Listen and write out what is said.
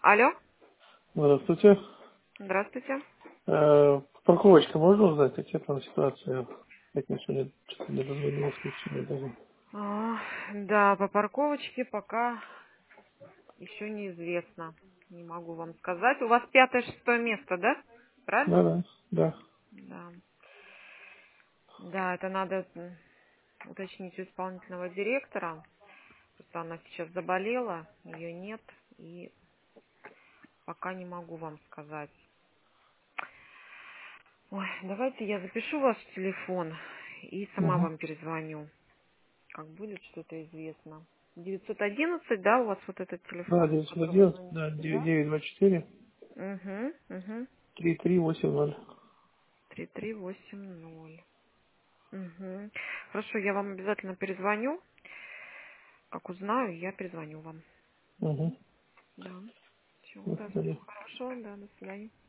Алло, Здравствуйте. здравствуйте. Парковочка, можно узнать, какая там ситуация? Как мне сегодня что-то не дозвонилось, ничего даже. Да, по парковочке пока еще неизвестно. Не могу вам сказать. У вас пятое, шестое место, да? Да, Правильно? да, да. Да. Да, это надо уточнить у исполнительного директора. Просто она сейчас заболела, ее нет, и пока не могу вам сказать. Ой, давайте я запишу ваш телефон и сама Угу. вам перезвоню. Как будет что-то известно. 911, да, у вас вот этот Да, телефон, с которого вы 911, да, звоните, да? 9924 Угу. 3380. 3380. Угу. Хорошо, я вам обязательно перезвоню. Как узнаю, я перезвоню вам. Угу. Да. Все, До да, свидания. всего хорошего, да, до свидания.